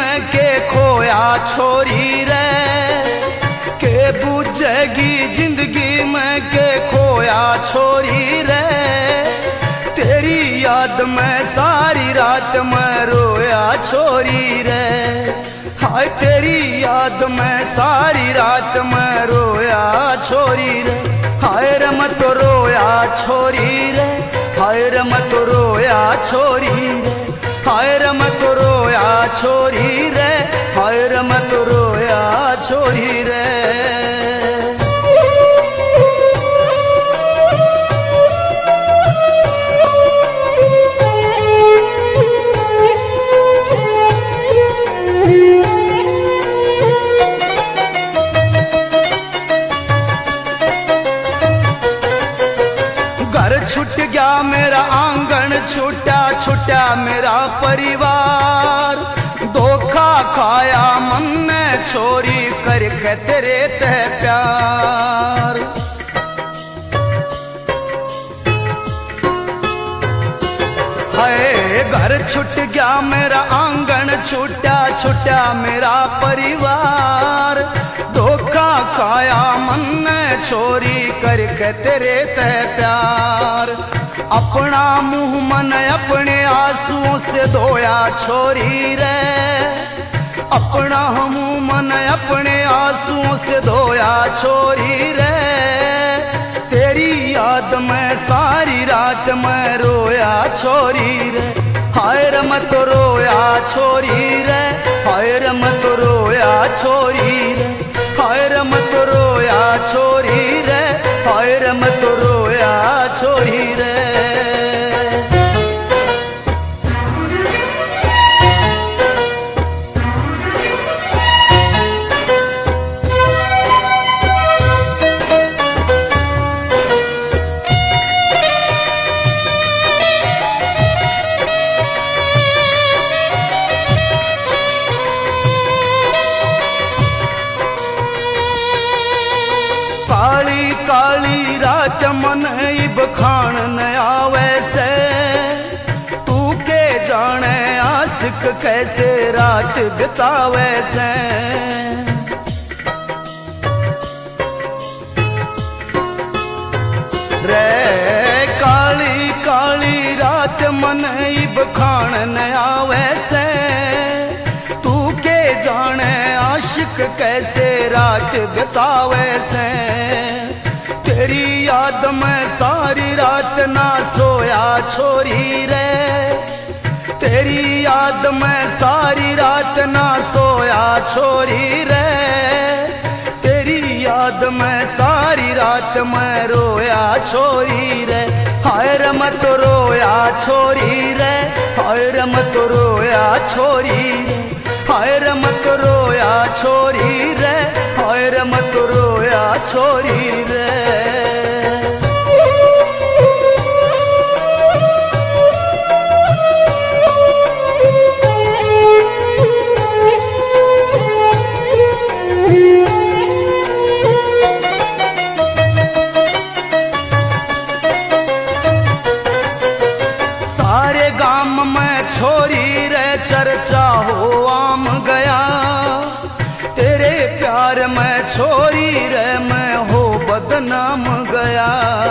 में के खोया छोरी रे, के बुझेगी जिंदगी में के खोया छोरी रे। तेरी याद में सारी रात में रोया छोरी रे, हाय तेरी याद में सारी रात में रोया छोरी रे। हाय रे मत रोया छोरी रे, हाय रे मत रोया छोरी रे, हाय रे मत रोया छोरी रे, हाय रे मत रोया छोरी रे। घर छूट गया मेरा आंगन, छूटा छूटा मेरा परिवार। धोखा खाया मन ने छोरी करके तेरे ते प्यार। हाय घर छूट गया मेरा आंगन, छूटा छूटा मेरा परिवार। धोखा खाया मन ने छोरी करके तेरे ते प्यार। अपना मुंह मन अपने आंसुओं से धोया छोरी रे, अपना मुंह मन अपने आंसुओं से धोया छोरी रे। तेरी याद में सारी रात में रोया छोरी रे, हाय रे मत रोया छोरी रे, हाय रे मत रोया छोरी रे, हाय रे मत रोया छोरी रे, हाय रे मत रोया छोरी रे। काली काली रात मन इब खान न आवे से, तू के जाने आशिक कैसे रात बितावे से। रे काली काली रात मन इब खान न आवे से, तू के जाने आशिक कैसे रात बितावे से। तेरी याद में सारी रात ना सोया छोरी रे, तेरी याद में सारी रात ना सोया छोरी रे। तेरी याद में सारी रात में रोया छोरी रे, हाय रे मत रोया छोरी रे, हाय रे मत रोया छोरी रे, हाय रे मत रोया छोरी रे, हाय रे मत रोया छोरी रे। सारे गाम में छोरी रे चर्चा हो आम गया, तेरे प्यार में छोरी रे मैं हो बदनाम गया।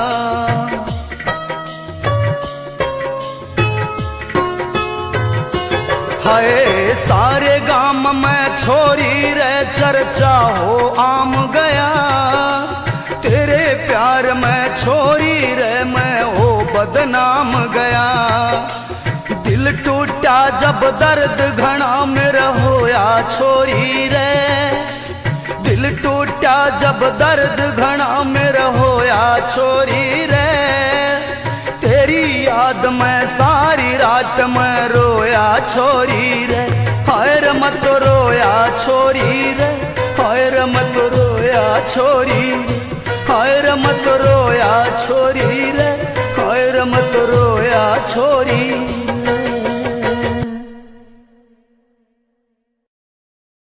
हाय सारे गाम में छोरी रे चर्चा हो आम गया, तेरे प्यार में छोरी रे मैं हो बदनाम गया। दिल टूटा जब दर्द घना मेरा होया छोरी रे, दिल टूटा जब दर्द घना मेरा होया छोरी रे। तेरी याद में सारी रात में रोया छोरी रे, हाय रे मत रोया छोरी रे, हाय रे मत रोया छोरी रे, हाय रे मत रोया छोरी रे, हाय रे मत रोया छोरी